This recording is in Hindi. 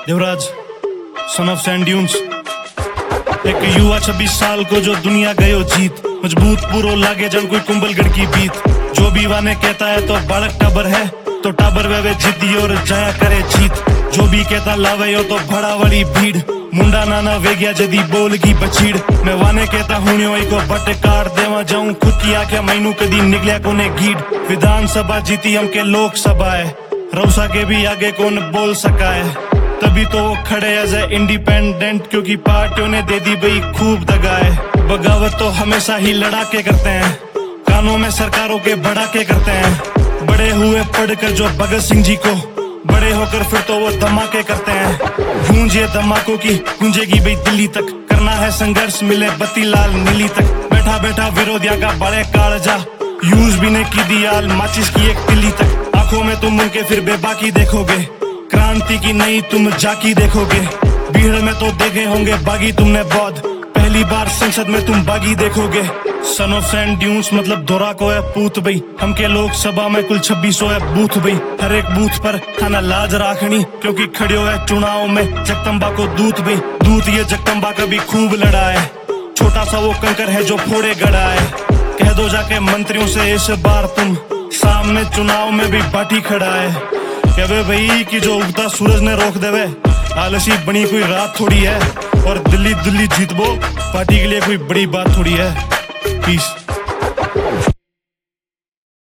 Yuvraj son of sand dunes, एक युवा 26 साल को जो दुनिया गयो जीत, मजबूत पूरो लागे जन कोई कुंभलगढ़ की बीत। जो भी वाने कहता है तो बालक टाबर है, तो टाबर वे जिद्दी और जाया करे जीत। जो भी कहता लावे हो तो भड़ा वाली भीड़, मुंडा नाना वेग्या जदी बोल की बचीड़। मैं वाने कहता हूँ को बट कार देवा जाऊं, खुद की आख्या मैनू कदी निकलिया कोने गीड। विधानसभा जीती हम के लोकसभा है, रौसा के भी आगे कौन बोल सका है। तभी तो वो खड़े एज ए इंडिपेंडेंट, क्योंकि पार्टियों ने दे दी भाई खूब दगाए। बगावत तो हमेशा ही लड़ा के करते हैं, कानों में सरकारों के बढ़ा के करते हैं। बड़े हुए पढ़कर जो भगत सिंह जी को, बड़े होकर फिर तो वो धमाके करते हैं। गूंज ये धमाकों की गूंजेगी भाई दिल्ली तक, करना है संघर्ष मिले बत्ती लाल नीली तक। बैठा बैठा विरोधिया का बड़े कालजा, यूज भी ने की दी आल माचिस की एक तिल्ली तक। आंखों में तुम उनके फिर बेबाकी देखोगे, क्रांति की नई तुम जाकी देखोगे। भीड़ में तो देखे होंगे बागी तुमने बौद्ध, पहली बार संसद में तुम बागी देखोगे। सन ऑफ सैंड ड्यून्स मतलब दोरा को है पूत भाई, हम के लोकसभा में कुल 2600 है बूथ भाई। हर एक बूथ पर खाना लाज राखनी, क्योंकि खड़ियो है चुनाव में जगदम्बा को दूत भाई। दूत ये जगदम्बा का भी खूब लड़ा है, छोटा सा वो कंकर है जो फोड़े गड़ा है। कह दो जाके मंत्रियों से इस बार तुम, सामने चुनाव में भी बाटी खड़ा है। कहवे भाई कि जो उगता सूरज ने रोक देवे, आलसी बनी कोई रात थोड़ी है। और दिल्ली दिल्ली जीतबो पार्टी के लिए कोई बड़ी बात थोड़ी है। पीस।